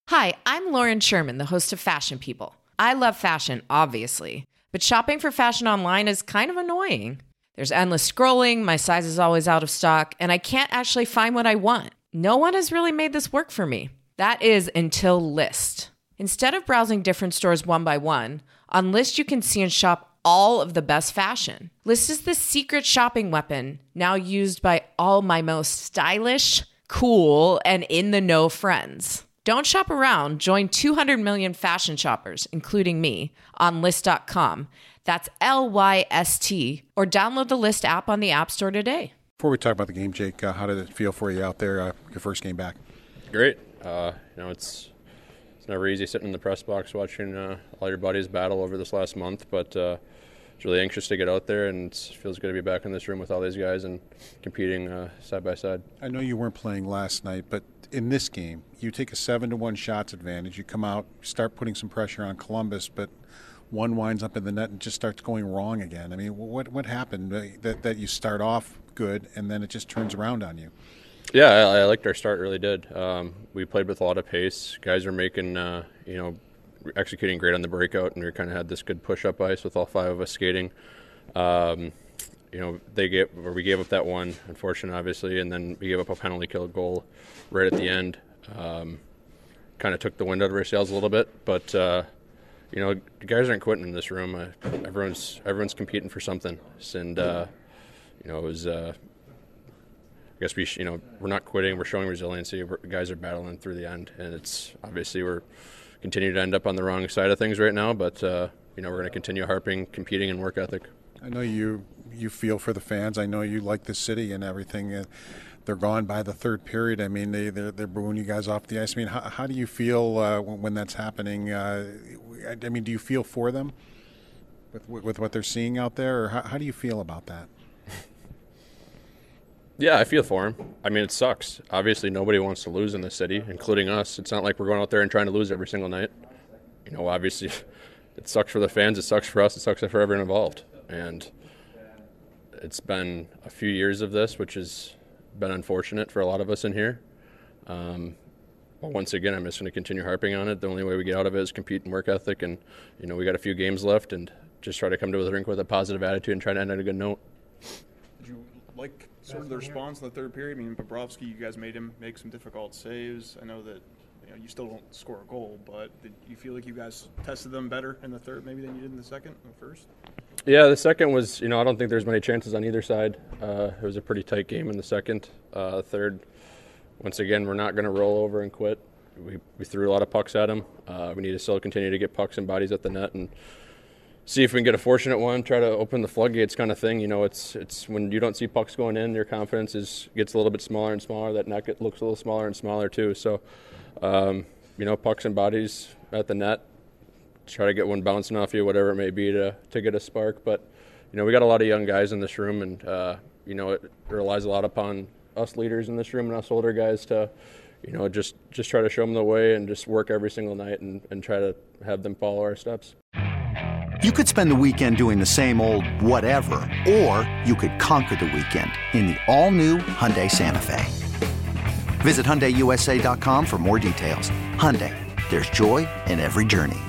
Hi, I'm Lauren Sherman, the host of Fashion People. I love fashion, obviously, but shopping for fashion online is kind of annoying. There's endless scrolling, my size is always out of stock, and I can't actually find what I want. No one has really made this work for me. That is until Lyst. Instead of browsing different stores one by one, on Lyst you can see and shop all of the best fashion. Lyst is the secret shopping weapon, now used by all my most stylish, cool, and in-the-know friends. Don't shop around. Join 200 million fashion shoppers, including me, on Lyst.com. That's Lyst, or download the Lyst app on the App Store today. Before we talk about the game, Jake, how did it feel for you out there, your first game back? Great. It's never easy sitting in the press box watching all your buddies battle over this last month, but it's really anxious to get out there, and it feels good to be back in this room with all these guys and competing side by side. I know you weren't playing last night, but in this game, you take a 7-1 shots advantage. You come out, start putting some pressure on Columbus, but one winds up in the net and just starts going wrong again. I mean, what happened that you start off good and then it just turns around on you? Yeah, I liked our start, really did. We played with a lot of pace. Guys were making, executing great on the breakout, and we kind of had this good push-up ice with all five of us skating. We gave up that one, unfortunate, obviously, and then we gave up a penalty kill goal right at the end. Kind of took the wind out of our sails a little bit, but the guys aren't quitting in this room. Everyone's competing for something, and it was. I guess we're not quitting. We're showing resiliency. Guys are battling through the end, and it's obviously we're continuing to end up on the wrong side of things right now. But we're going to continue harping, competing, and work ethic. I know you feel for the fans. I know you like the city and everything. They're gone by the third period. I mean, they're booing you guys off the ice. I mean, how do you feel when that's happening? Do you feel for them with what they're seeing out there, or how do you feel about that? Yeah, I feel for him. I mean, it sucks. Obviously, nobody wants to lose in the city, including us. It's not like we're going out there and trying to lose every single night. Obviously, it sucks for the fans. It sucks for us. It sucks for everyone involved. And it's been a few years of this, which has been unfortunate for a lot of us in here. But once again, I'm just going to continue harping on it. The only way we get out of it is compete and work ethic. And, we got a few games left, and just try to come to the rink with a positive attitude and try to end on a good note. Did you like sort of the response in the third period? I mean, Bobrovsky, you guys made him make some difficult saves. I know that you still don't score a goal, but did you feel like you guys tested them better in the third maybe than you did in the second or the first? Yeah, the second was, I don't think there's many chances on either side. It was a pretty tight game in the second. Third, once again, we're not going to roll over and quit. We threw a lot of pucks at them. We need to still continue to get pucks and bodies at the net and see if we can get a fortunate one, try to open the floodgates kind of thing. It's when you don't see pucks going in, your confidence gets a little bit smaller and smaller. That net looks a little smaller and smaller too. So, pucks and bodies at the net, try to get one bouncing off you, whatever it may be to get a spark. But, we got a lot of young guys in this room, and, it relies a lot upon us leaders in this room and us older guys to, just try to show them the way and just work every single night and try to have them follow our steps. You could spend the weekend doing the same old whatever, or you could conquer the weekend in the all-new Hyundai Santa Fe. Visit HyundaiUSA.com for more details. Hyundai, there's joy in every journey.